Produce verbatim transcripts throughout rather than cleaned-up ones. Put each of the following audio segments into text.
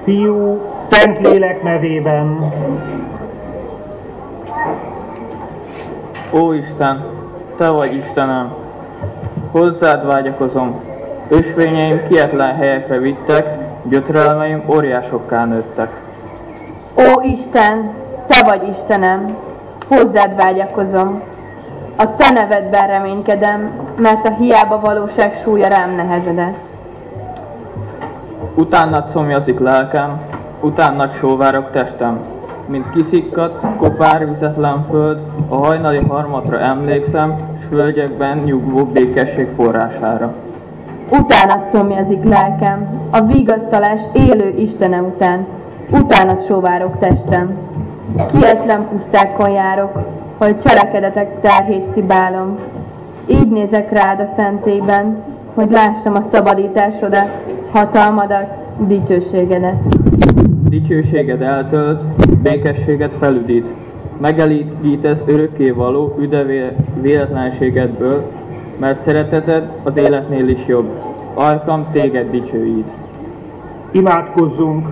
Fiú, Szentlélek nevében. Ó Isten, Te vagy Istenem, hozzád vágyakozom. Ösvényeim kietlen helyekre vittek, gyötrelmeim óriásokká nőttek. Ó Isten, Te vagy Istenem, hozzád vágyakozom. A Te nevedben reménykedem, mert a hiába valóság súlya rám nehezedett. Utánad szomjazik lelkem, utánad sóvárok testem, mint kiszikkadt, kopár, vizetlen föld, a hajnali harmatra emlékszem, s völgyekben nyugvó békesség forrására. Utánad szomjazik lelkem, a vigasztalás élő Istenem után, utánad sóvárok testem. Kietlen pusztákon járok, hogy cselekedetek terhét cibálom. Így nézek rád a szentélyben, hogy lássam a szabadításodat, hatalmadat, dicsőségedet. Dicsőséged eltölt, békességet felüdít, megelégítesz örökkévaló üde véletlenségedből, mert szereteted az életnél is jobb. Ajkam téged dicsőít. Imádkozzunk!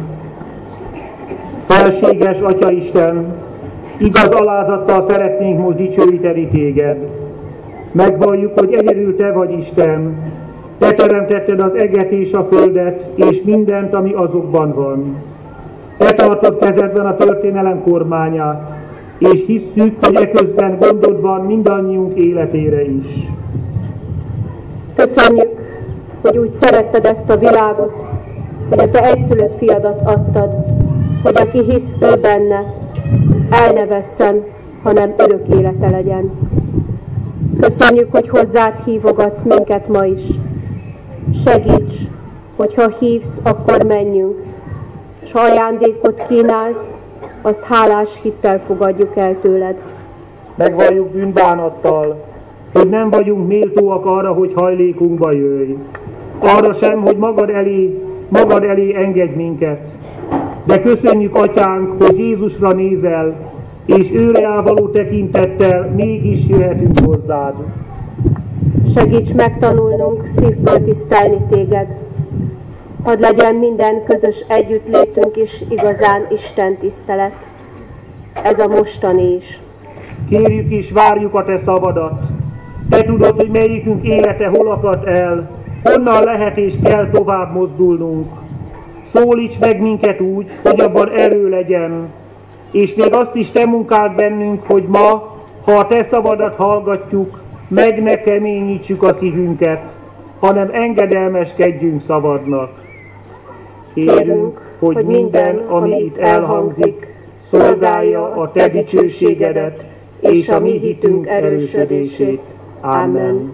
Felséges Atyaisten, igaz alázattal szeretnénk most dicsőíteni téged. Megvalljuk, hogy egyedül te vagy Isten. Te teremtetted az eget és a földet, és mindent, ami azokban van. Te tartod kezedben a történelem kormányát, és hisszük, hogy eközben gondod van mindannyiunk életére is. Köszönjük, hogy úgy szeretted ezt a világot, hogy a te egyszülött fiadat adtad, hogy aki hisz ő benne, el ne vesszen, hanem örök élete legyen. Köszönjük, hogy hozzád hívogatsz minket ma is. Segíts, hogyha hívsz, akkor menjünk, s ha ajándékot kínálsz, azt hálás hittel fogadjuk el tőled. Megvalljuk bűnbánattal, hogy nem vagyunk méltóak arra, hogy hajlékunkba jöjj. Arra sem, hogy magad elé, magad elé engedj minket. De köszönjük, Atyánk, hogy Jézusra nézel, és őre állvaló tekintettel mégis jöhetünk hozzád. Segíts megtanulnunk szívből tisztelni téged. Hadd legyen minden közös együttlétünk is igazán Isten tisztelet. Ez a mostani is. Kérjük és várjuk a te szavadat. Te tudod, hogy melyikünk élete hol akadt el, honnan lehet és kell tovább mozdulnunk. Szólíts meg minket úgy, hogy abban erő legyen, és még azt is te munkáld bennünk, hogy ma, ha a te szavadat hallgatjuk, meg ne keményítsük a szívünket, hanem engedelmeskedjünk szavadnak. Kérünk, hogy minden, ami itt elhangzik, szolgálja a te dicsőségedet és a mi hitünk erősödését. Amen.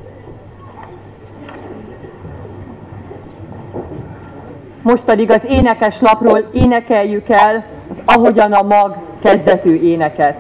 Most pedig az énekes lapról énekeljük el az Ahogyan a mag kezdetű éneket.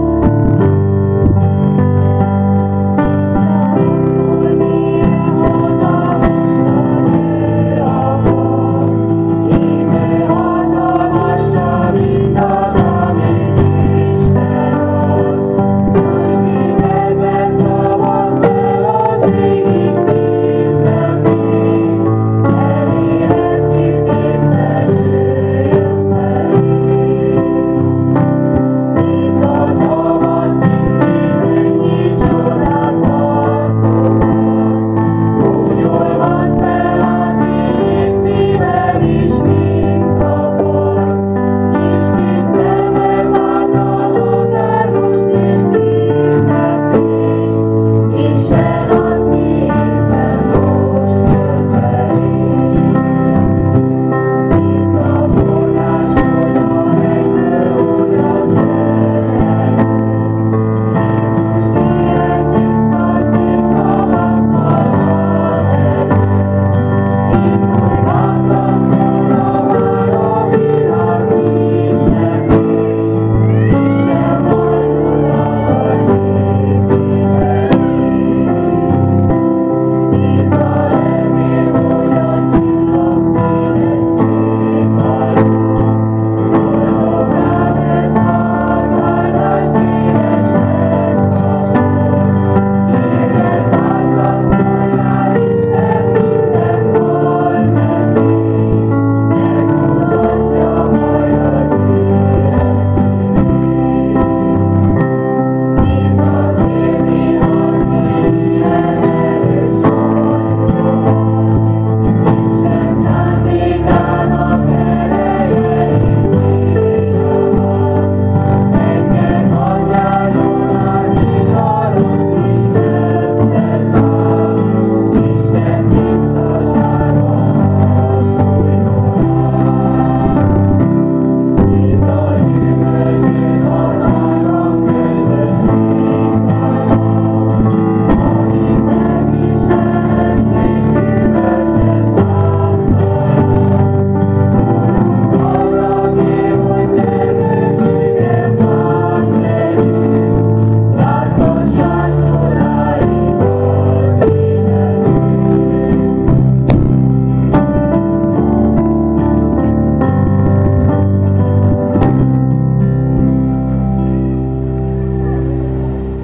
Oh,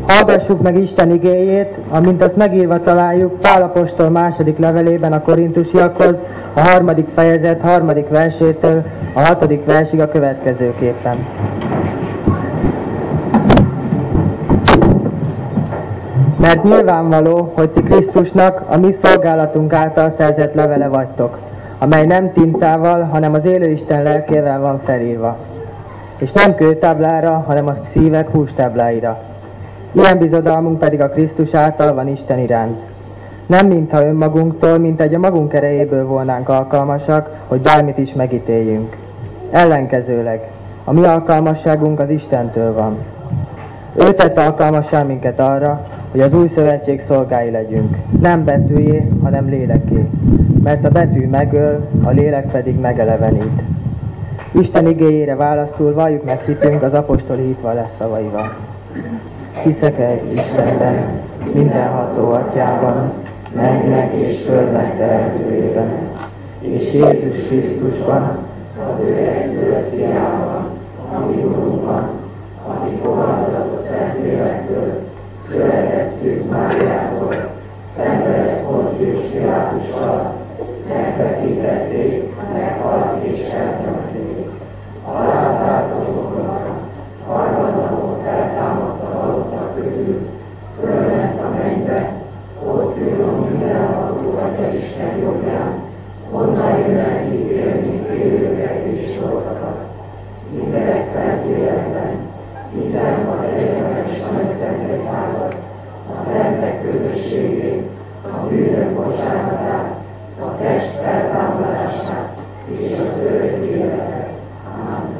Hallgassuk meg Isten igéjét, amint azt megírva találjuk Pál apostol második levelében a korintusiakhoz, a harmadik fejezet harmadik versétől a hatodik versig a következőképpen. Mert nyilvánvaló, hogy ti Krisztusnak a mi szolgálatunk által szerzett levele vagytok, amely nem tintával, hanem az élő Isten lelkével van felírva, és nem kőtáblára, hanem a szívek hústábláira. Ilyen bizodalmunk pedig a Krisztus által van Isten iránt. Nem mintha önmagunktól, mint egy a magunk erejéből volnánk alkalmasak, hogy bármit is megítéljünk. Ellenkezőleg, a mi alkalmasságunk az Istentől van. Ő tett alkalmassá minket arra, hogy az új szövetség szolgái legyünk. Nem betűjé, hanem léleké. Mert a betű megöl, a lélek pedig megelevenít. Isten igéjére válaszul valljuk meg hitünk az apostoli hitvallás szavaival. Hiszek egy Istenben, mindenható Atyában, mennek és földnek teremtőjében, és Jézus Krisztusban, az ő egyszülött fiában, ami Urunkban, aki fogantatott Szentlélektől, született Szűz Máriától, szenvedett Poncius Pilátus alatt, megfeszítették, meghalt és eltemették. Alászállt a pokolra, harmadnapon feltámadt a halottak közül, fölment a mennybe, ott ül a mindenható Atya Isten jobbján, onnan jön el ítélni élőket és holtakat. Hiszek Szentlélekben, hiszem az egyetemes nagyszent egyházat, a szentek közösségét, a bűnök bocsánatát, a test feltámadását és az örök életet. Amen.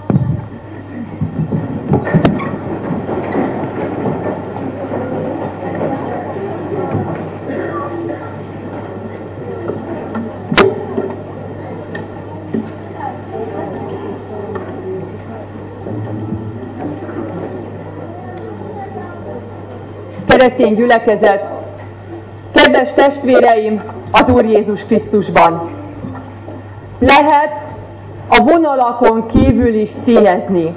Keresztény gyülekezet, kedves testvéreim az Úr Jézus Krisztusban! Lehet a vonalakon kívül is színezni.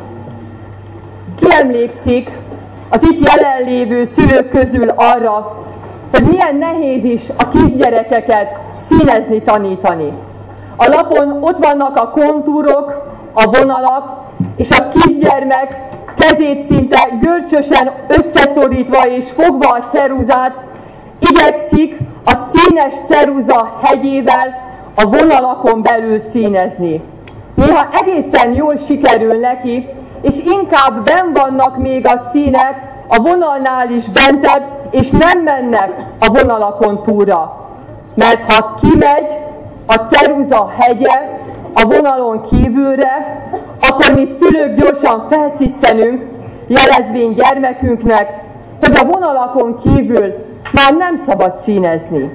Ki emlékszik az itt jelenlévő szülők közül arra, hogy milyen nehéz is a kisgyerekeket színezni tanítani. A lapon ott vannak a kontúrok, a vonalak, és a kisgyermek kezét szinte görcsösen összeszorítva és fogva a ceruzát, igyekszik a színes ceruza hegyével a vonalakon belül színezni. Néha egészen jól sikerül neki, és inkább benn vannak még a színek a vonalnál is bentebb, és nem mennek a vonalakon túlra. Mert ha kimegy a ceruza hegye a vonalon kívülre, akkor mi szülők gyorsan felszisszenünk, jelezvén gyermekünknek, hogy a vonalakon kívül már nem szabad színezni.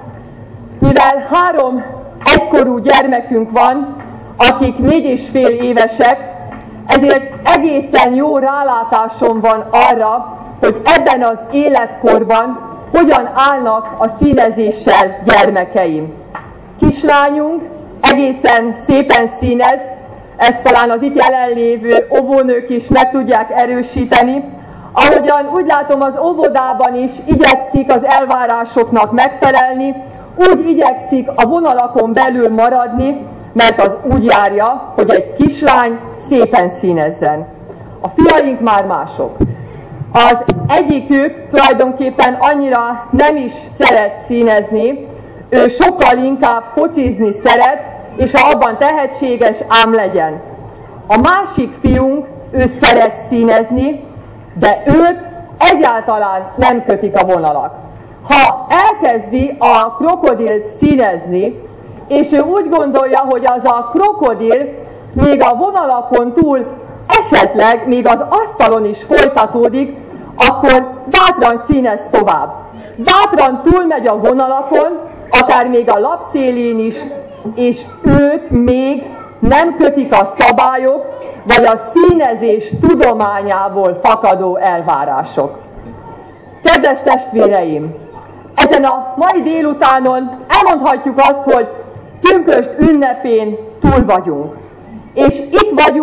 Mivel három egykorú gyermekünk van, akik négy és fél évesek, ezért egészen jó rálátásom van arra, hogy ebben az életkorban hogyan állnak a színezéssel gyermekeim. Kislányunk egészen szépen színez, ezt talán az itt jelenlévő óvónők is meg tudják erősíteni. Ahogyan úgy látom, az óvodában is igyekszik az elvárásoknak megfelelni, úgy igyekszik a vonalakon belül maradni, mert az úgy járja, hogy egy kislány szépen színezzen. A fiaink már mások. Az egyikük tulajdonképpen annyira nem is szeret színezni, ő sokkal inkább focizni szeret, és ha abban tehetséges, ám legyen. A másik fiunk, ő szeret színezni, de őt egyáltalán nem kötik a vonalak. Ha elkezdi a krokodilt színezni, és ő úgy gondolja, hogy az a krokodil még a vonalakon túl esetleg még az asztalon is folytatódik, akkor bátran színez tovább. Bátran túlmegy a vonalakon, akár még a lapszélén is, és őt még nem kötik a szabályok, vagy a színezés tudományából fakadó elvárások. Kedves testvéreim! Ezen a mai délutánon elmondhatjuk azt, hogy pünkösd ünnepén túl vagyunk. És itt vagyunk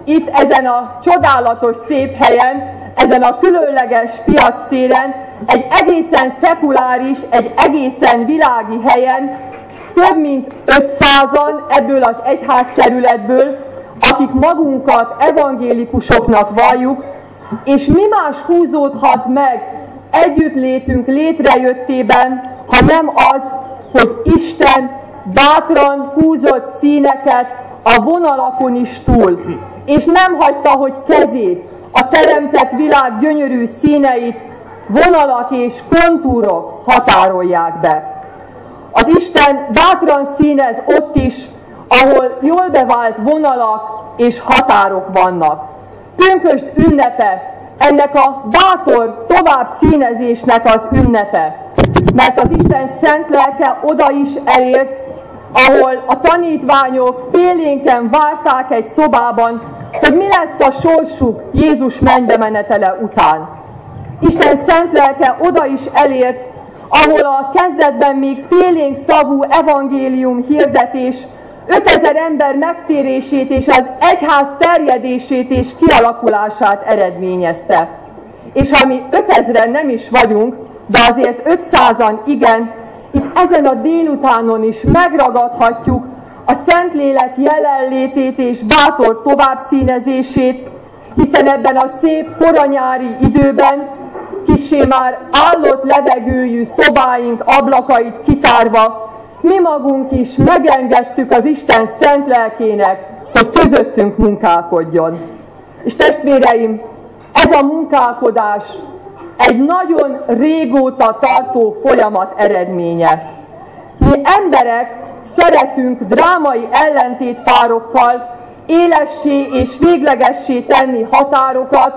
itt ezen a csodálatos szép helyen, ezen a különleges piactéren, egy egészen szekuláris, egy egészen világi helyen, több mint ötszázan ebből az egyházkerületből, akik magunkat evangélikusoknak valljuk, és mi más húzódhat meg együttlétünk létrejöttében, ha nem az, hogy Isten bátran húzott színeket a vonalakon is túl, és nem hagyta, hogy kezét, a teremtett világ gyönyörű színeit vonalak és kontúrok határolják be. Az Isten bátran színez ott is, ahol jól bevált vonalak és határok vannak. Pünkösd ünnepe ennek a bátor tovább színezésnek az ünnepe, mert az Isten szent lelke oda is elért, ahol a tanítványok félénken várták egy szobában, hogy mi lesz a sorsuk Jézus mennybe menetele után. Isten szent lelke oda is elért, ahol a kezdetben még félénk szavú evangélium hirdetés ötezer ember megtérését és az egyház terjedését és kialakulását eredményezte. És ha mi ötezren nem is vagyunk, de azért ötszázan igen, itt ezen a délutánon is megragadhatjuk a Szentlélek jelenlétét és bátor továbbszínezését, hiszen ebben a szép koranyári időben, kissé már állott levegőjű szobáink ablakait kitárva, mi magunk is megengedtük az Isten szent lelkének, hogy közöttünk munkálkodjon. És testvéreim, ez a munkálkodás egy nagyon régóta tartó folyamat eredménye. Mi emberek szeretünk drámai ellentétpárokkal élessé és véglegessé tenni határokat,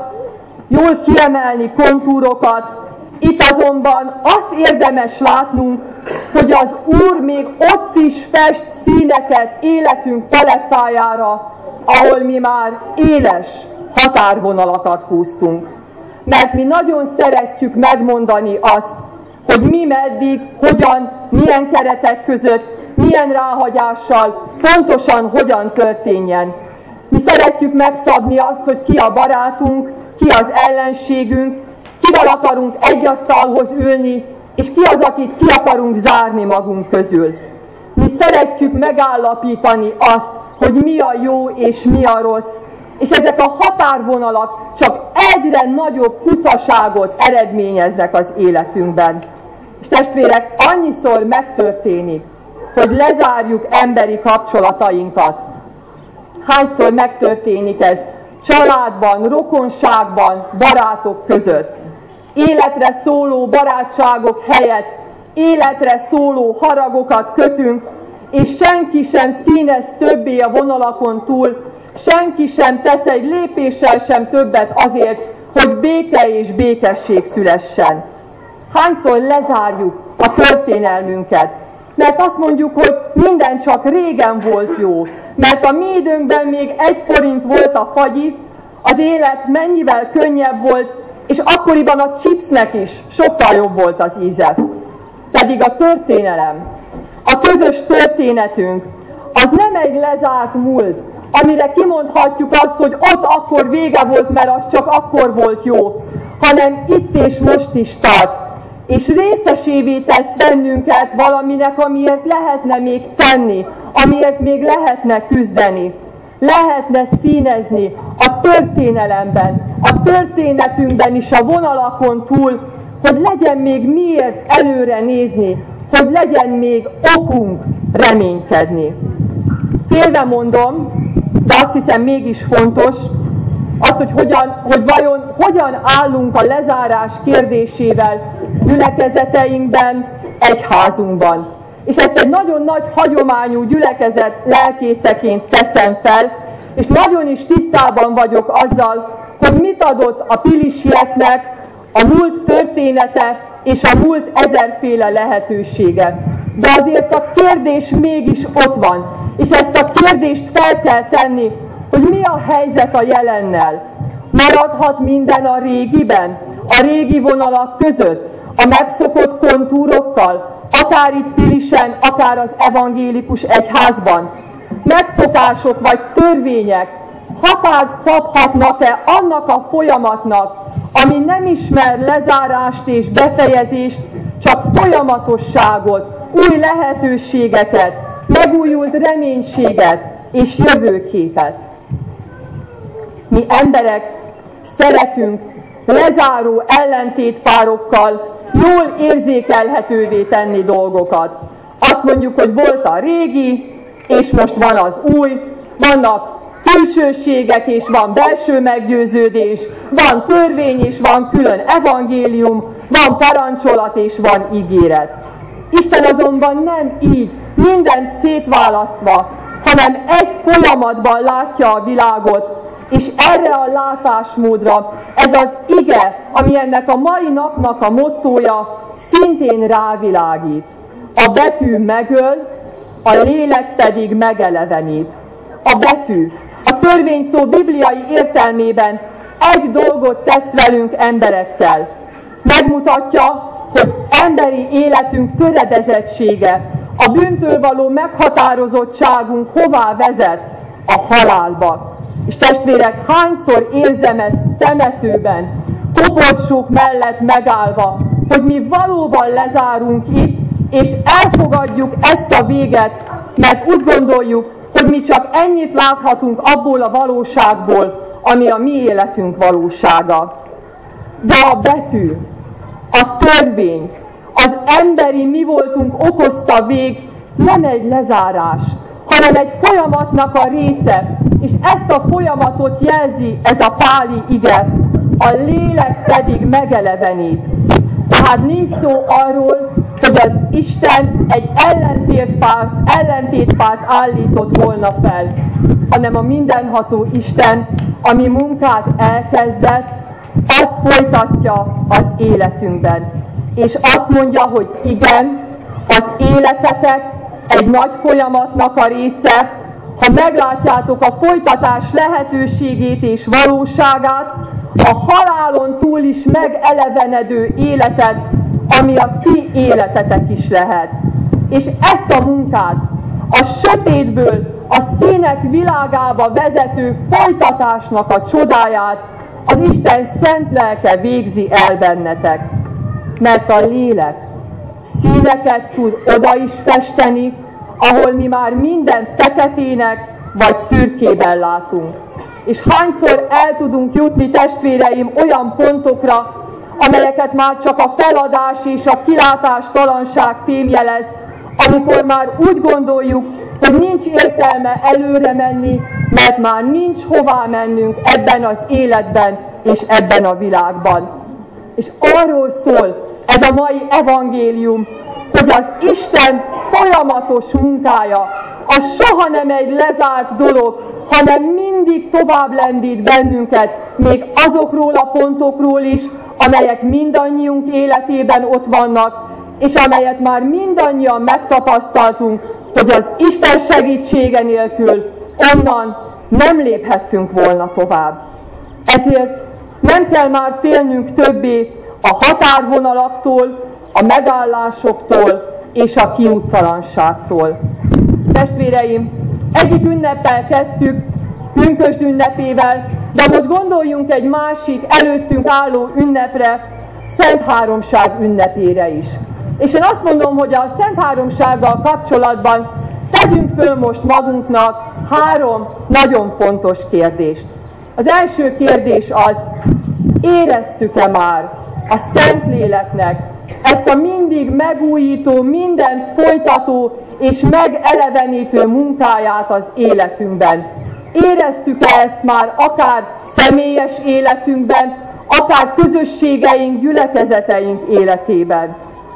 jól kiemelni kontúrokat. Itt azonban azt érdemes látnunk, hogy az Úr még ott is fest színeket életünk palettájára, ahol mi már éles határvonalakat húztunk. Mert mi nagyon szeretjük megmondani azt, hogy mi meddig, hogyan, milyen keretek között, milyen ráhagyással, pontosan hogyan történjen. Mi szeretjük megszabni azt, hogy ki a barátunk, ki az ellenségünk, kivel akarunk egy asztalhoz ülni, és ki az, akit ki akarunk zárni magunk közül. Mi szeretjük megállapítani azt, hogy mi a jó és mi a rossz, és ezek a határvonalak csak egyre nagyobb huszaságot eredményeznek az életünkben. És testvérek, annyiszor megtörténik, hogy lezárjuk emberi kapcsolatainkat. Hányszor megtörténik ez családban, rokonságban, barátok között? Életre szóló barátságok helyett életre szóló haragokat kötünk, és senki sem színez többé a vonalakon túl, senki sem tesz egy lépéssel sem többet azért, hogy béke és békesség szülessen. Hányszor lezárjuk a történelmünket? Mert azt mondjuk, hogy minden csak régen volt jó, mert a mi időnkben még egy forint volt a fagyi, az élet mennyivel könnyebb volt, és akkoriban a chipsnek is sokkal jobb volt az íze. Pedig a történelem, a közös történetünk, az nem egy lezárt múlt, amire kimondhatjuk azt, hogy ott akkor vége volt, mert az csak akkor volt jó, hanem itt és most is tart, és részesévé tesz bennünket valaminek, amiért lehetne még tenni, amiért még lehetne küzdeni, lehetne színezni a történelemben, a történetünkben is a vonalakon túl, hogy legyen még miért előre nézni, hogy legyen még okunk reménykedni. Félve mondom, de azt hiszem mégis fontos, azt, hogy, hogyan, hogy vajon hogyan állunk a lezárás kérdésével gyülekezeteinkben, egyházunkban. És ezt egy nagyon nagy hagyományú gyülekezet lelkészeként teszem fel, és nagyon is tisztában vagyok azzal, hogy mit adott a pilisieknek a múlt története és a múlt ezerféle lehetősége. De azért a kérdés mégis ott van, és ezt a kérdést fel kell tenni, hogy mi a helyzet a jelennel. Maradhat minden a régiben, a régi vonalak között, a megszokott kontúrokkal, akár itt Pilisen, akár az evangélikus egyházban. Megszokások vagy törvények határt szabhatnak-e annak a folyamatnak, ami nem ismer lezárást és befejezést, csak folyamatosságot, új lehetőségeket, megújult reménységet és jövőképet. Mi emberek szeretünk lezáró ellentétpárokkal jól érzékelhetővé tenni dolgokat. Azt mondjuk, hogy volt a régi, és most van az új, vannak külsőségek, és van belső meggyőződés, van törvény, és van külön evangélium, van parancsolat, és van ígéret. Isten azonban nem így, mindent szétválasztva, hanem egy folyamatban látja a világot, és erre a látásmódra ez az ige, ami ennek a mai napnak a mottója, szintén rávilágít. A betű megöl, a lélek pedig megelevenít. A betű, a törvényszó bibliai értelmében egy dolgot tesz velünk emberekkel. Megmutatja, hogy emberi életünk töredezettsége, a bűntől való meghatározottságunk hová vezet? A halálba. És testvérek, hányszor érzem ezt temetőben, koporsók mellett megállva, hogy mi valóban lezárunk itt, és elfogadjuk ezt a véget, mert úgy gondoljuk, hogy mi csak ennyit láthatunk abból a valóságból, ami a mi életünk valósága. De a betű, a törvény, az emberi mi voltunk okozta vég nem egy lezárás, hanem egy folyamatnak a része, és ezt a folyamatot jelzi ez a páli ige, a lélek pedig megelevenít. Tehát nincs szó arról, hogy az Isten egy ellentétpárt, ellentétpárt állított volna fel, hanem a mindenható Isten, ami munkát elkezdett, azt folytatja az életünkben. És azt mondja, hogy igen, az életetek egy nagy folyamatnak a része, ha meglátjátok a folytatás lehetőségét és valóságát, a halálon túl is megelevenedő életet, ami a ti életetek is lehet. És ezt a munkát, a sötétből a színek világába vezető folytatásnak a csodáját az Isten szent lelke végzi el bennetek. Mert a lélek színeket tud oda is festeni, ahol mi már mindent feketének vagy szürkében látunk. És hányszor el tudunk jutni, testvéreim, olyan pontokra, amelyeket már csak a feladás és a kilátástalanság fémjelez, amikor már úgy gondoljuk, hogy nincs értelme előre menni, mert már nincs hová mennünk ebben az életben és ebben a világban. És arról szól ez a mai evangélium, hogy az Isten folyamatos munkája, az soha nem egy lezárt dolog, hanem mindig tovább lendít bennünket, még azokról a pontokról is, amelyek mindannyiunk életében ott vannak, és amelyet már mindannyian megtapasztaltunk, hogy az Isten segítsége nélkül onnan nem léphettünk volna tovább. Ezért nem kell már félnünk többé a határvonalaktól, a megállásoktól és a kiúttalanságtól. Testvéreim, egyik ünneppel kezdtük, pünkösd ünnepével, de most gondoljunk egy másik előttünk álló ünnepre, Szent Háromság ünnepére is. És én azt mondom, hogy a Szent Háromsággal kapcsolatban tegyünk föl most magunknak három nagyon fontos kérdést. Az első kérdés az, éreztük-e már a Szentléleknek ezt a mindig megújító, mindent folytató és megelevenítő munkáját az életünkben? Éreztük-e ezt már akár személyes életünkben, akár közösségeink, gyülekezeteink életében?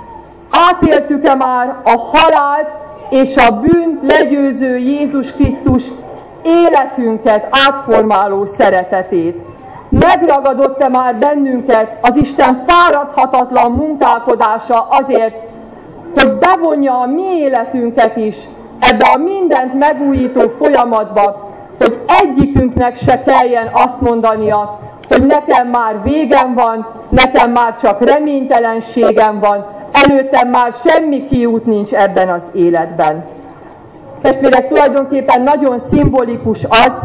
Átéltük-e már a halált és a bűn legyőző Jézus Krisztus életünket átformáló szeretetét? Megragadott-e már bennünket az Isten fáradhatatlan munkálkodása azért, hogy bevonja a mi életünket is ebbe a mindent megújító folyamatba, hogy egyikünknek se kelljen azt mondania, hogy nekem már végem van, nekem már csak reménytelenségem van, előttem már semmi kiút nincs ebben az életben. Testvérek, tulajdonképpen nagyon szimbolikus az,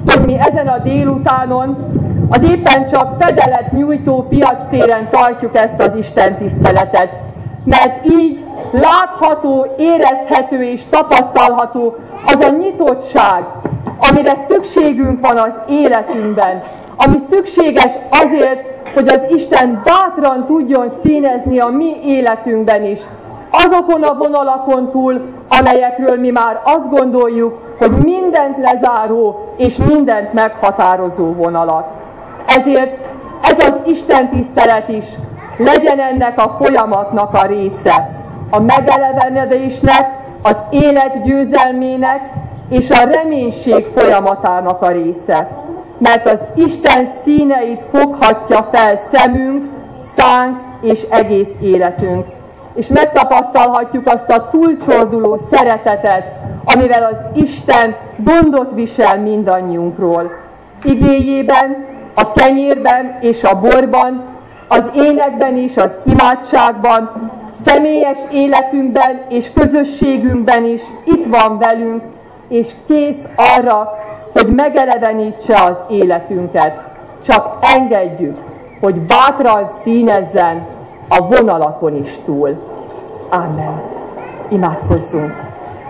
hogy mi ezen a délutánon az éppen csak fedelet nyújtó piactéren tartjuk ezt az Isten tiszteletet. Mert így látható, érezhető és tapasztalható az a nyitottság, amire szükségünk van az életünkben, ami szükséges azért, hogy az Isten bátran tudjon színezni a mi életünkben is, azokon a vonalakon túl, amelyekről mi már azt gondoljuk, hogy mindent lezáró és mindent meghatározó vonalak. Ezért ez az Isten tisztelet is legyen ennek a folyamatnak a része, a megelevenedésnek, az élet győzelmének és a reménység folyamatának a része. Mert az Isten színeit foghatja fel szemünk, szánk és egész életünk. És megtapasztalhatjuk azt a túlcsorduló szeretetet, amivel az Isten gondot visel mindannyiunkról. Igéjében, a kenyérben és a borban, az énekben és az imádságban, személyes életünkben és közösségünkben is itt van velünk, és kész arra, hogy megelevenítse az életünket. Csak engedjük, hogy bátran színezzen a vonalakon is túl. Amen. Imádkozzunk.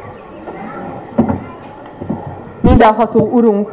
Mindenható Urunk,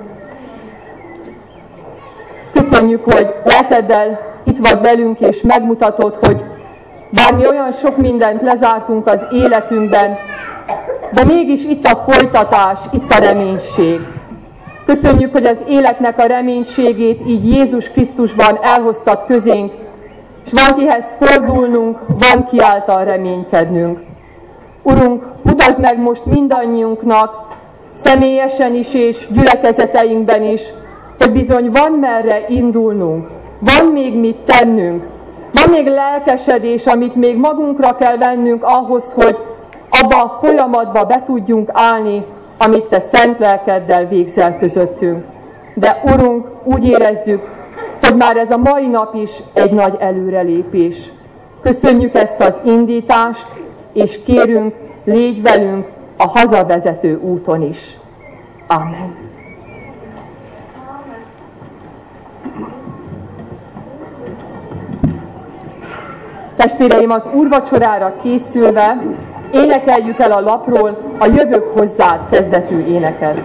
köszönjük, hogy lelkeddel itt vagy velünk, és megmutatod, hogy bár mi olyan sok mindent lezártunk az életünkben, de mégis itt a folytatás, itt a reménység. Köszönjük, hogy az életnek a reménységét így Jézus Krisztusban elhoztad közénk, és van kihez fordulnunk, van ki által reménykednünk. Urunk, mutasd meg most mindannyiunknak, személyesen is és gyülekezeteinkben is, hogy bizony van merre indulnunk, van még mit tennünk, van még lelkesedés, amit még magunkra kell vennünk ahhoz, hogy abba a folyamatba be tudjunk állni, amit Te szent lelkeddel végzel közöttünk. De Urunk, úgy érezzük, hogy már ez a mai nap is egy nagy előrelépés. Köszönjük ezt az indítást, és kérünk, légy velünk a hazavezető úton is. Amen. Testvéreim, az úrvacsorára készülve énekeljük el a lapról a Jövök hozzád kezdetű éneket.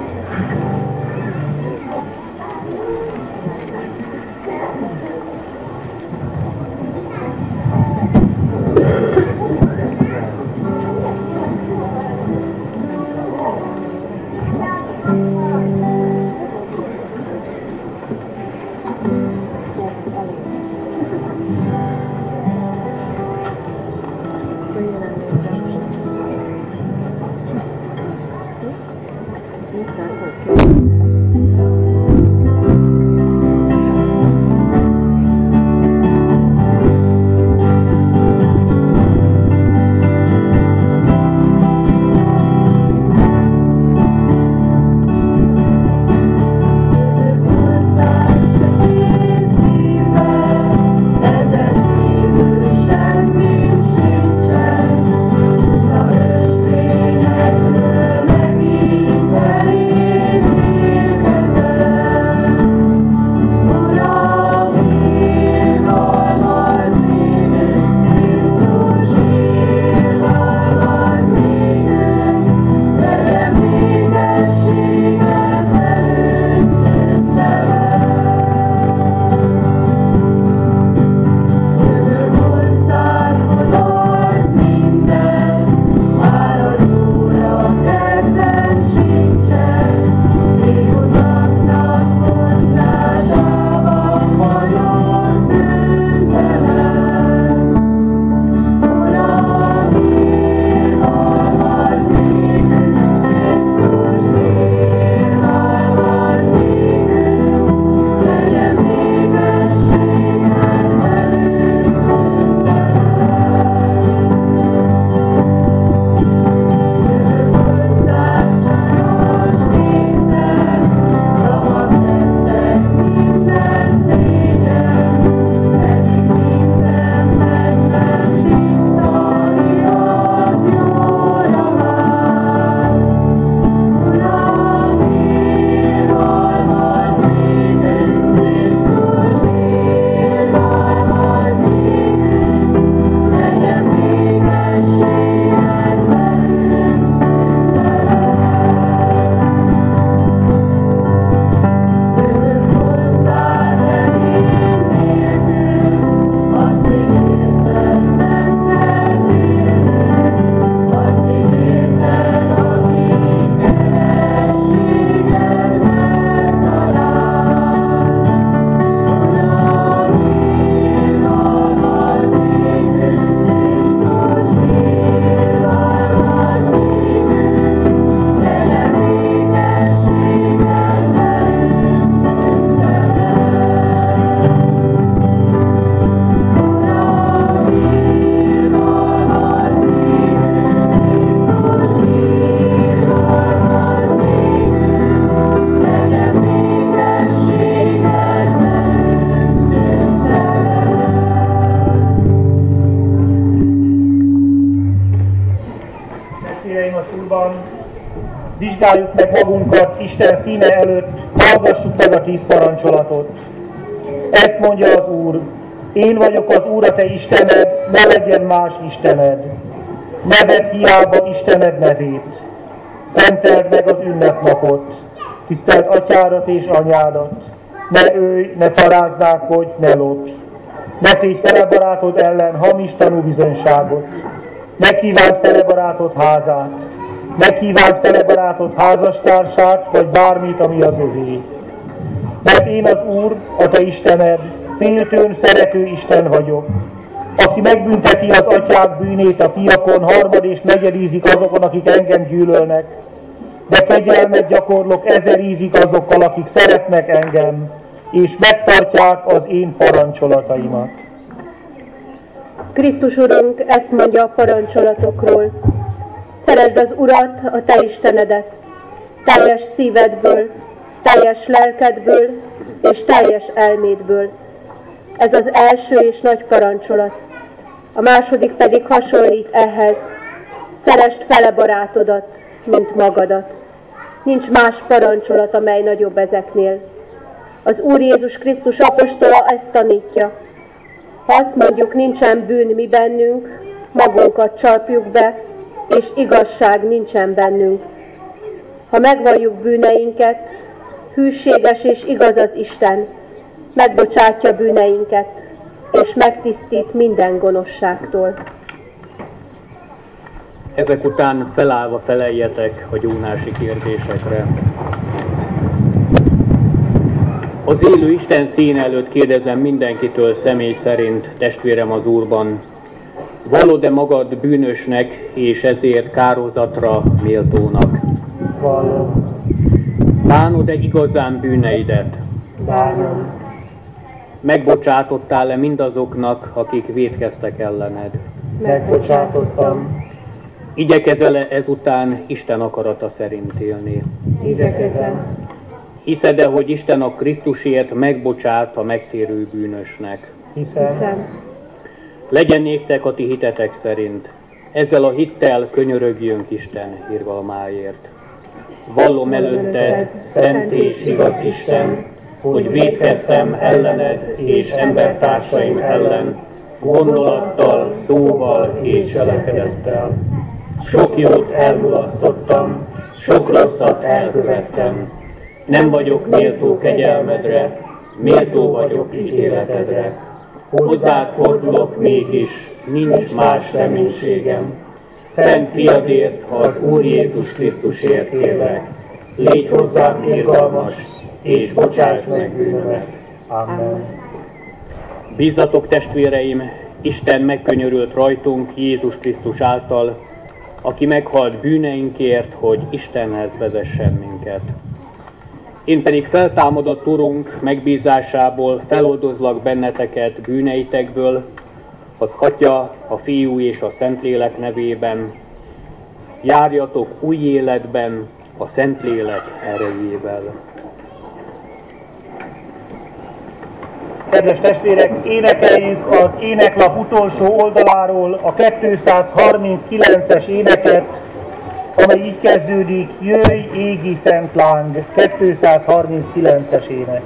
Thank you. vizsgáljuk meg magunkat Isten színe előtt, hallgassuk meg a tíz parancsolatot. Ezt mondja az Úr: én vagyok az Úr, a te Istened, ne legyen más Istened. Ne vedd hiába Istened nevét. Szenteld meg az ünnepnapot. Tiszteld atyádat és anyádat. Ne ölj, ne paráználkodj, ne lopj. Ne tégy fele barátod ellen hamis tanúbizonyságot. Ne kívánd fele barátod házát. Ne kívánd fele barátod házastársát, vagy bármit, ami az övé. Mert én az Úr, a te Istened, féltőn szerető Isten vagyok, aki megbünteti az atyák bűnét a fiakon, harmad és negyedízik azokon, akik engem gyűlölnek, de kegyelmet gyakorlok ezerízik azokkal, akik szeretnek engem, és megtartják az én parancsolataimat. Krisztus Urunk ezt mondja a parancsolatokról: szeresd az Urat, a te Istenedet, teljes szívedből, teljes lelkedből és teljes elmédből. Ez az első és nagy parancsolat. A második pedig hasonlít ehhez: szeresd fele barátodat, mint magadat. Nincs más parancsolat, amely nagyobb ezeknél. Az Úr Jézus Krisztus apostola ezt tanítja: ha azt mondjuk, nincsen bűn mi bennünk, magunkat csapjuk be, és igazság nincsen bennünk. Ha megvalljuk bűneinket, hűséges és igaz az Isten, megbocsátja bűneinket, és megtisztít minden gonoszságtól. Ezek után felállva feleljetek a gyónási kérdésekre. Az élő Isten színe előtt kérdezem mindenkitől személy szerint, testvérem az Úrban: vallod-e magad bűnösnek és ezért kározatra méltónak? Vallom. Bánod-e igazán bűneidet? Bánom. Megbocsátottál-e mindazoknak, akik vétkeztek ellened? Megbocsátottam. Igyekezel-e ezután Isten akarata szerint élni? Igyekezem. Hiszed-e, hogy Isten a Krisztusért megbocsát a megtérő bűnösnek? Hiszem. Hiszem. Legyen néktek a ti hitetek szerint. Ezzel a hittel könyörögjünk Isten irgalmáért. Vallom előtted, szent és igaz Isten, hogy vétkeztem ellened és embertársaim ellen, gondolattal, szóval és cselekedettel. Sok jót elmulasztottam, sok rosszat elkövettem. Nem vagyok méltó kegyelmedre, méltó vagyok ítéletedre. Hozzád fordulok mégis, nincs más reménységem. Szent fiadért, ha az Úr Jézus Krisztusért kérlek, légy hozzám irgalmas, és bocsáss meg bűnömet. Amen. Bízzatok, testvéreim, Isten megkönyörült rajtunk Jézus Krisztus által, aki meghalt bűneinkért, hogy Istenhez vezessen minket. Én pedig feltámadott Urunk megbízásából feloldozlak benneteket bűneitekből, az Atya, a Fiú és a Szentlélek nevében. Járjatok új életben a Szentlélek erejével. Kedves testvérek, énekeljük az éneklap utolsó oldaláról a kétszázharminckilences éneket, amely így kezdődik: jöjj, égi szent láng, kétszázharminckilences ének.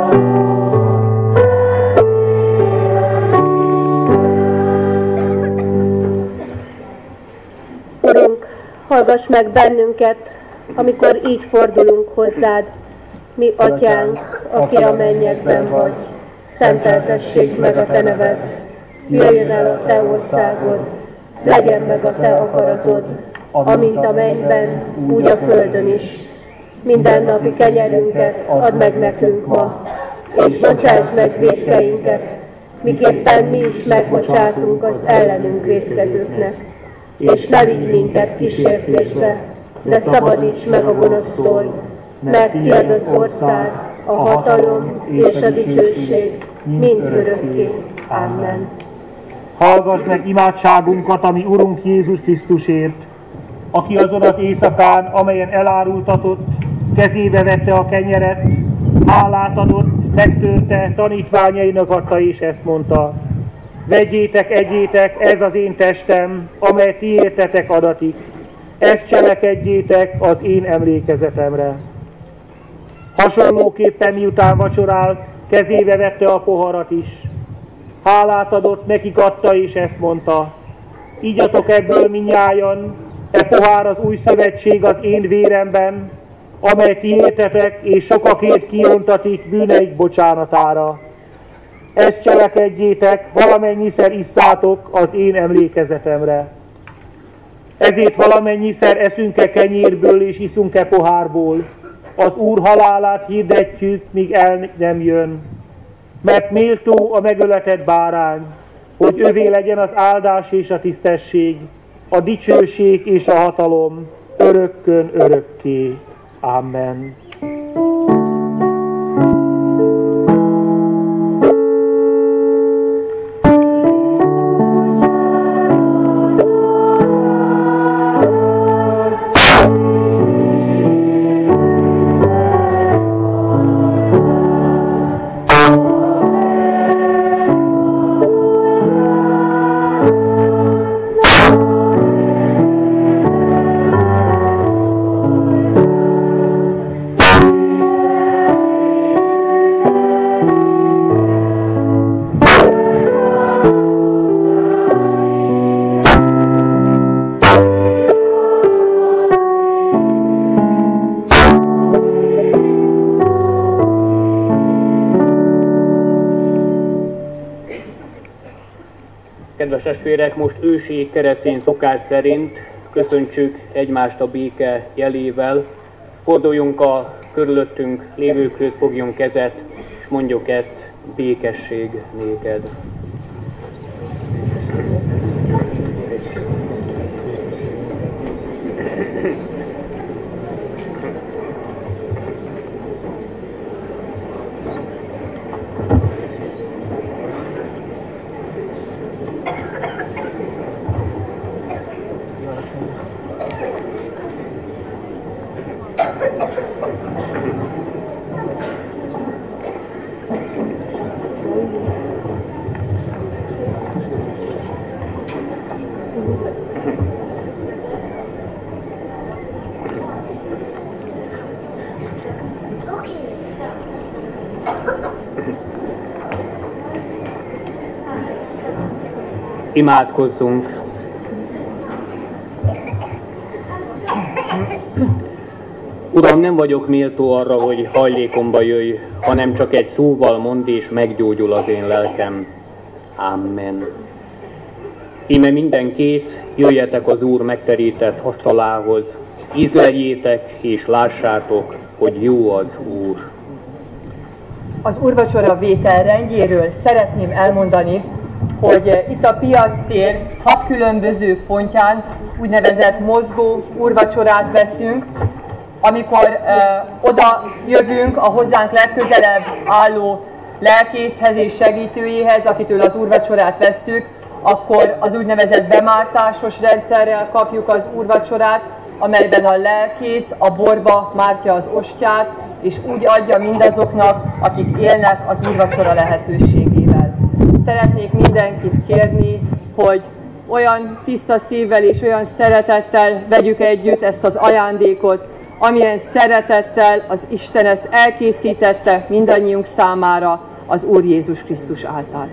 Hallgass meg bennünket, amikor így fordulunk hozzád. Mi atyánk, aki a mennyekben vagy, szenteltessék meg a te neved. Jöjjön el a te országod, legyen meg a te akaratod, amint a mennyben, úgy a földön is. Mindennapi kenyerünket add meg nekünk ma, és bocsásd meg vétkeinket, miképpen mi is megbocsátunk az ellenünk vétkezőknek. És ne vigy minket kísértésbe, de szabadíts meg a gonosztól, mert tiéd az ország, a hatalom és a dicsőség mind örökké. Amen. Hallgass meg imádságunkat, ami Urunk Jézus Krisztusért, aki azon az éjszakán, amelyen elárultatott, kezébe vette a kenyeret, hálát adott, megtörte, tanítványainak adta, és ezt mondta: vegyétek, egyétek, ez az én testem, amely ti értetek adatik. Ezt cselekedjétek az én emlékezetemre. Hasonlóképpen miután vacsorált, kezébe vette a poharat is. Hálát adott, nekik adta, és ezt mondta: igyatok ebből mindnyájan, e pohár az új szövetség az én véremben, amely ti értetek, és sokakért kiontatik bűneik bocsánatára. Ezt cselekedjétek, valamennyiszer isszátok az én emlékezetemre. Ezért valamennyiszer eszünk-e kenyérből és iszunk-e pohárból, az Úr halálát hirdetjük, míg el nem jön. Mert méltó a megöletett bárány, hogy övé legyen az áldás és a tisztesség, a dicsőség és a hatalom örökkön örökké. Amen. Kedves testvérek, most ősi keresztény szokás szerint köszöntsük egymást a béke jelével. Forduljunk a körülöttünk lévőkhöz, fogjunk kezet, és mondjuk ezt: békesség néked. Imádkozzunk! Uram, nem vagyok méltó arra, hogy hajlékomba jöjj, hanem csak egy szóval mondd, és meggyógyul az én lelkem. Amen. Íme minden kész, jöjjetek az Úr megterített asztalához, ízleljétek és lássátok, hogy jó az Úr. Az úrvacsora vétel rendjéről szeretném elmondani, hogy itt a Piactér hat különböző pontján úgynevezett mozgó úrvacsorát veszünk. Amikor eh, oda jövünk a hozzánk legközelebb álló lelkészhez és segítőjéhez, akitől az úrvacsorát vesszük, akkor az úgynevezett bemártásos rendszerrel kapjuk az úrvacsorát, amelyben a lelkész a borba mártja az ostját, és úgy adja mindazoknak, akik élnek az úrvacsora lehetőségével. Szeretnék mindenkit kérni, hogy olyan tiszta szívvel és olyan szeretettel vegyük együtt ezt az ajándékot, amilyen szeretettel az Isten ezt elkészítette mindannyiunk számára az Úr Jézus Krisztus által.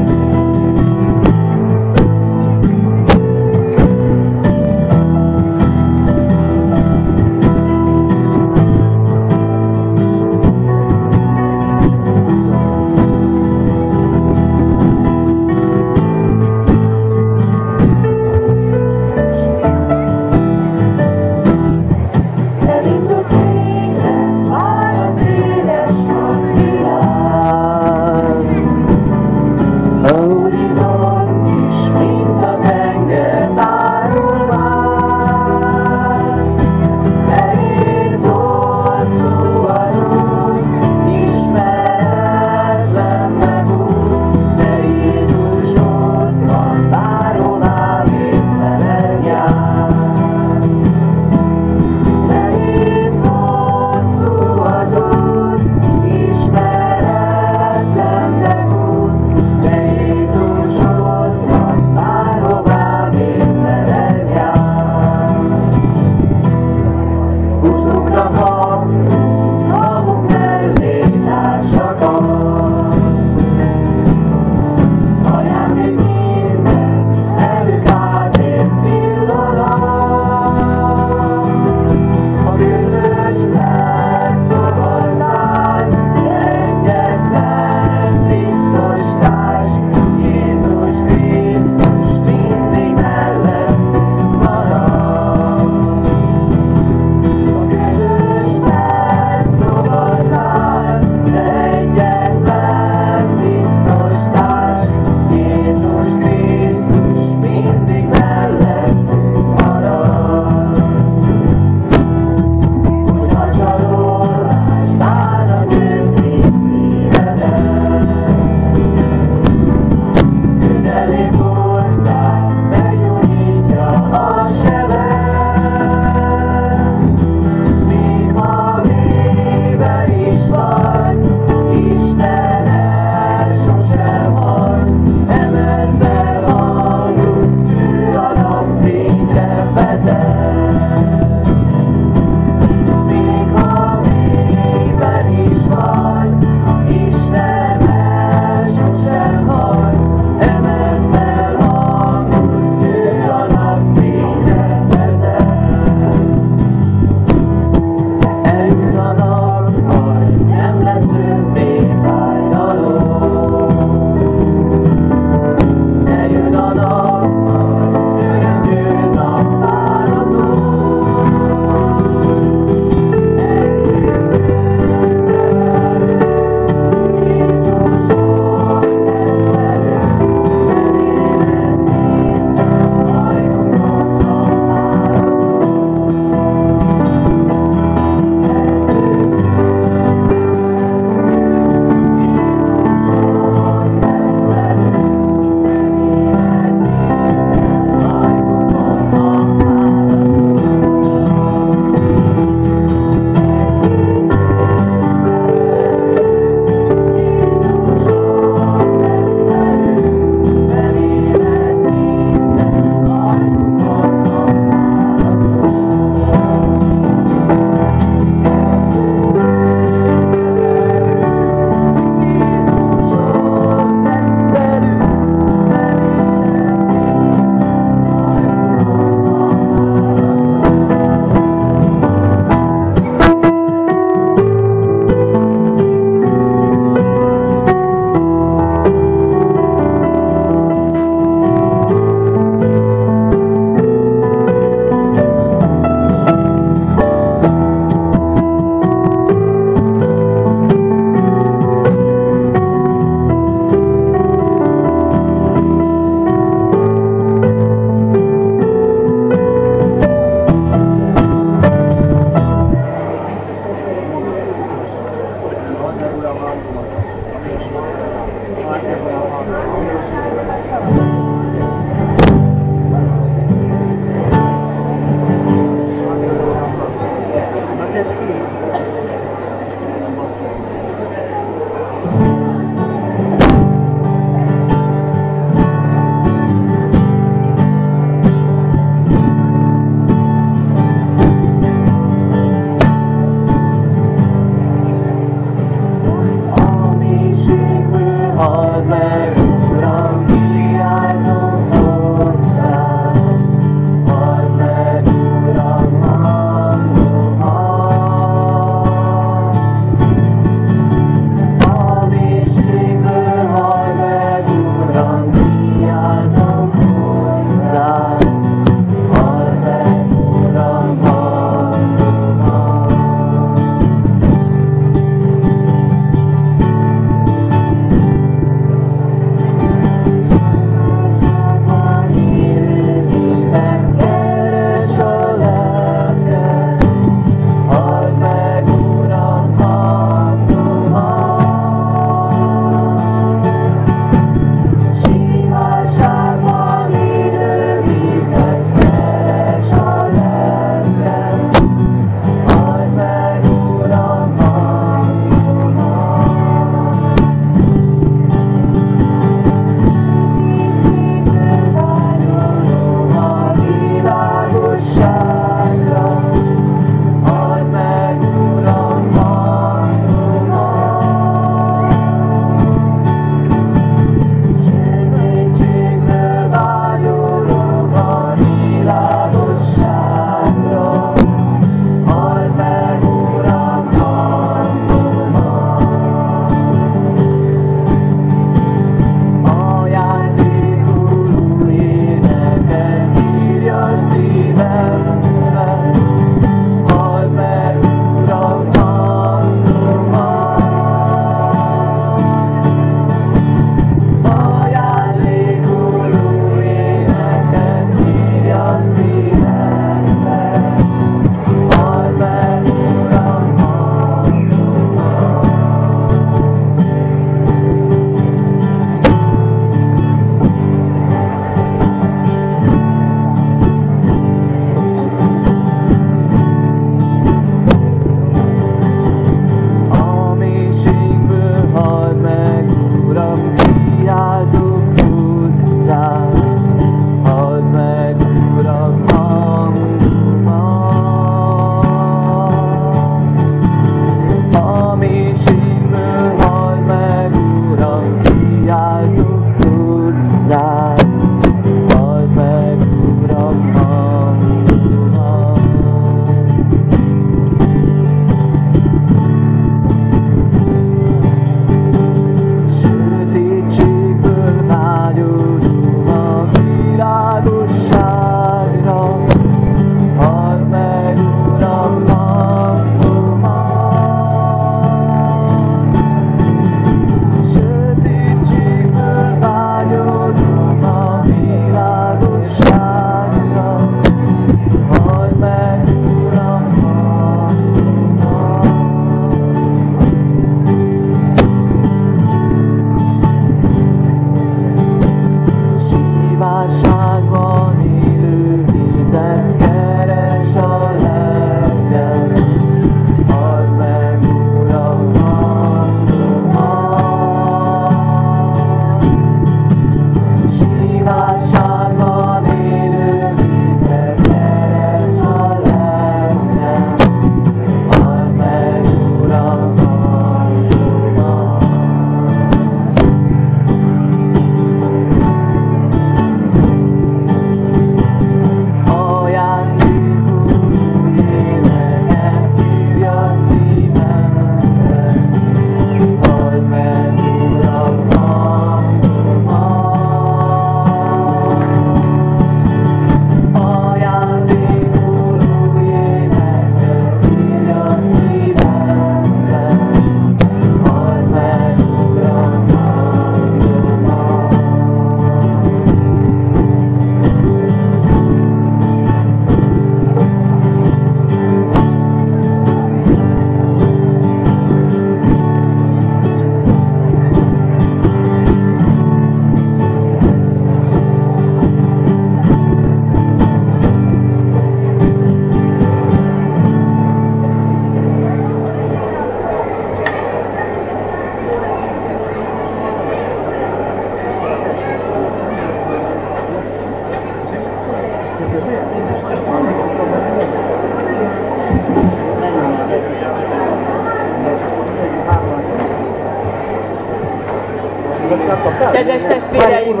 Kedves testvéreim!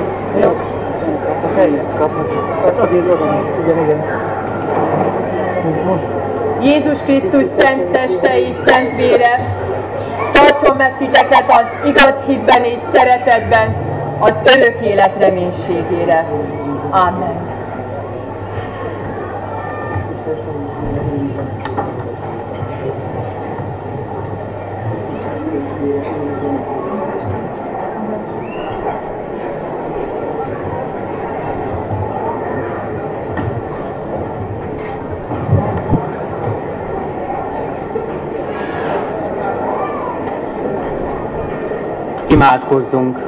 Jézus Krisztus szent teste és szent vére tartson meg titeket az igaz hitben és szeretetben, az örök élet reménységére. Amen. Imádkozzunk!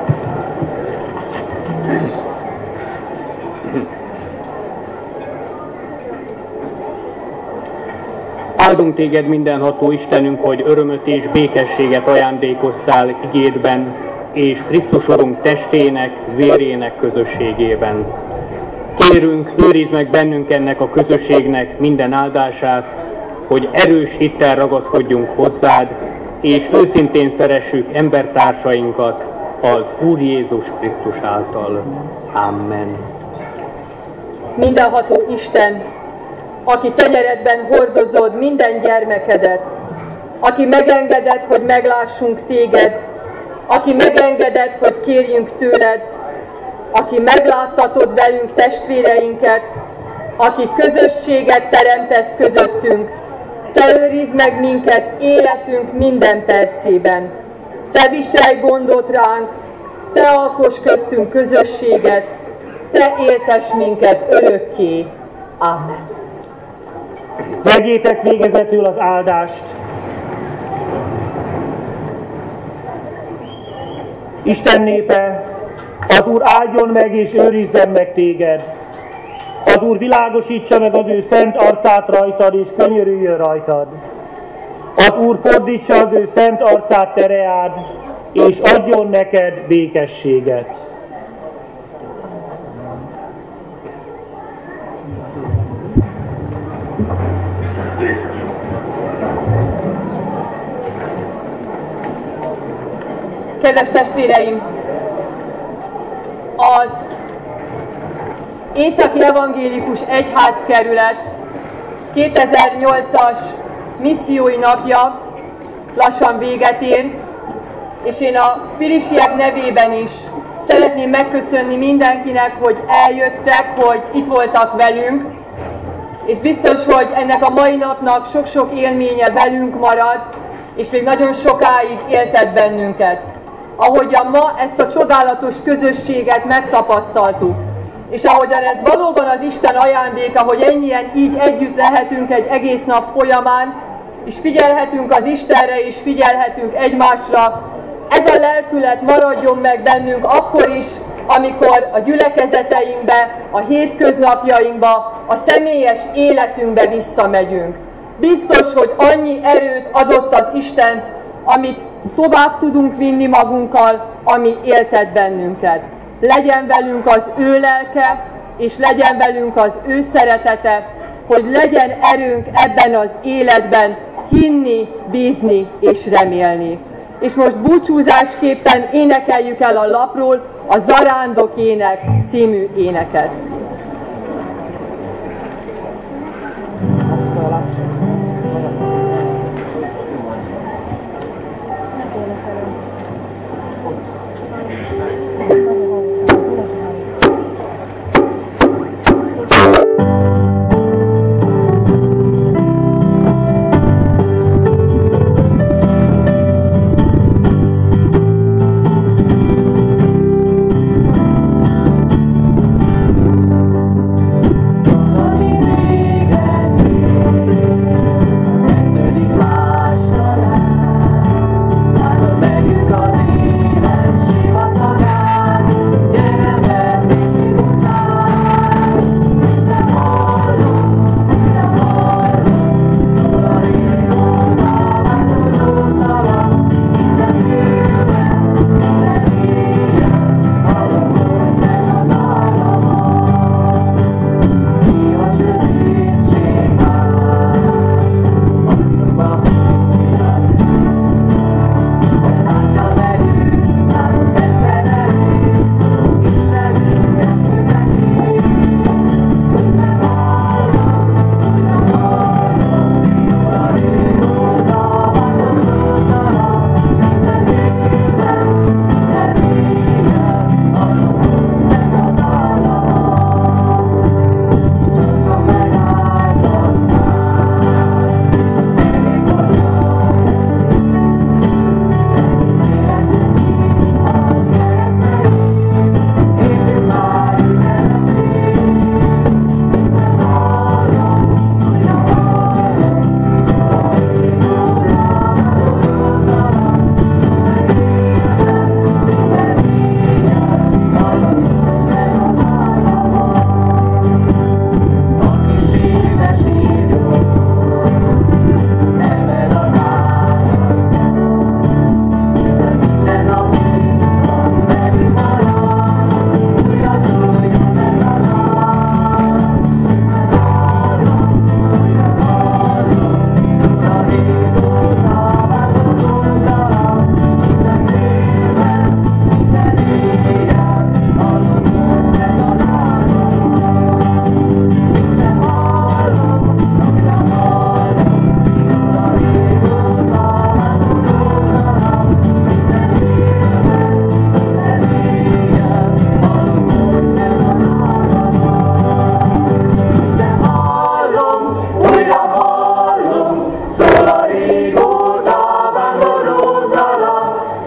Áldunk téged, mindenható Istenünk, hogy örömöt és békességet ajándékoztál igédben, és Krisztus Urunk testének, vérének közösségében. Kérünk, őrizd meg bennünk ennek a közösségnek minden áldását, hogy erős hittel ragaszkodjunk hozzád, és őszintén szeressük embertársainkat az Úr Jézus Krisztus által. Amen. Mindenható Isten, aki tenyeredben hordozod minden gyermekedet, aki megengedett, hogy meglássunk téged, aki megengedett, hogy kérjünk tőled, aki megláttatod velünk testvéreinket, aki közösséget teremtesz közöttünk, te őrizd meg minket életünk minden percében. Te viselj gondot ránk, te alkoss köztünk közösséget, te éltess minket örökké. Amen. Vegyétek végezetül az áldást. Isten népe, az Úr áldjon meg és őrizzen meg téged. Az Úr világosítsa meg az ő szent arcát rajtad, és könyörüljön rajtad. Az Úr fordítsa az ő szent arcát te reád, és adjon neked békességet. Kedves testvéreim! Az Északi Evangélikus Egyházkerület kétezer-nyolcas missziói napja lassan véget ér, és én a pilisiek nevében is szeretném megköszönni mindenkinek, hogy eljöttek, hogy itt voltak velünk, és biztos, hogy ennek a mai napnak sok-sok élménye velünk marad, és még nagyon sokáig éltet bennünket. Ahogyan ma ezt a csodálatos közösséget megtapasztaltuk, és ahogyan ez valóban az Isten ajándéka, hogy ennyien így együtt lehetünk egy egész nap folyamán, és figyelhetünk az Istenre, és figyelhetünk egymásra, ez a lelkület maradjon meg bennünk akkor is, amikor a gyülekezeteinkbe, a hétköznapjainkba, a személyes életünkbe visszamegyünk. Biztos, hogy annyi erőt adott az Isten, amit tovább tudunk vinni magunkkal, ami éltet bennünket. Legyen velünk az ő lelke, és legyen velünk az ő szeretete, hogy legyen erőnk ebben az életben hinni, bízni és remélni. És most búcsúzásképpen énekeljük el a lapról a Zarándok ének című éneket.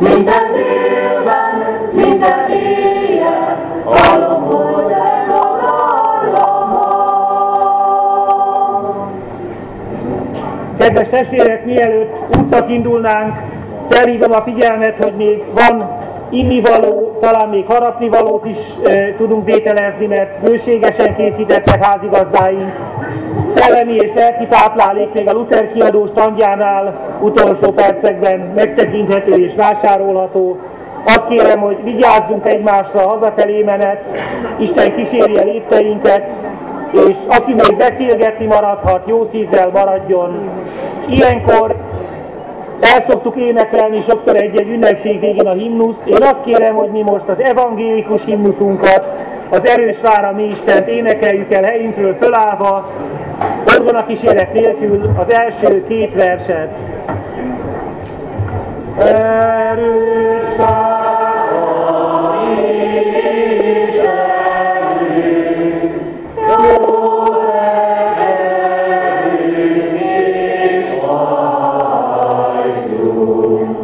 minden délben, minden éjjel, hallom hozzá a dallamot. Kedves testvérek, mielőtt útnak indulnánk, felhívom a figyelmet, hogy még van innivaló, talán még harapnivalót is e, tudunk vételezni, mert bőségesen készítettek házigazdáink. Szellemi és lelki táplálék még a Luther kiadó standjánál utolsó percekben megtekinthető és vásárolható. Azt kérem, hogy vigyázzunk egymásra a hazafelé menet, Isten kíséri a lépteinket, és aki még beszélgetni maradhat, jó szívvel maradjon. Ilyenkor el szoktuk énekelni sokszor egy-egy ünnepség végén a himnuszt. Én azt kérem, hogy mi most az evangélikus himnuszunkat, az erős vár a mi Istent énekeljük el helyünkről fölállva, orgonakíséret nélkül az első két verset. Erős vár a mi Istenünk, jó legelünk és hajtsunk.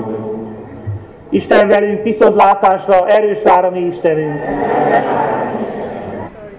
Isten velünk, viszontlátásra, erős vár a mi Istenünk.